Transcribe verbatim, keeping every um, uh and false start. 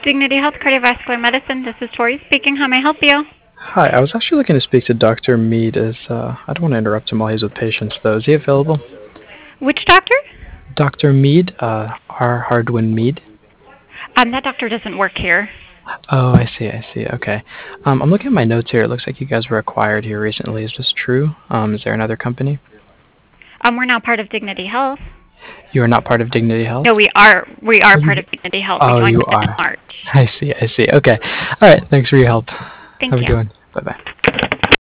Dignity Health Cardiovascular Medicine. This is Tori speaking. How may I help you? Hi, I was actually looking to speak to Doctor Mead. Is uh, I don't want to interrupt him while he's with patients, though. Is he available? Which doctor? Doctor Mead, uh, R. Hardwin Mead. Um, that doctor doesn't work here. Oh, I see, I see. Okay. Um, I'm looking at my notes here. It looks like you guys were acquired here recently. Is this true? Um, is there another company? Um, we're now part of Dignity Health. You are not part of Dignity Health? No, we are. We are Oh, part you, of Dignity Health. We oh, joined you with them in are. March. I see, I see. Okay. All right. Thanks for your help. Thank Have a you. good one. Bye bye.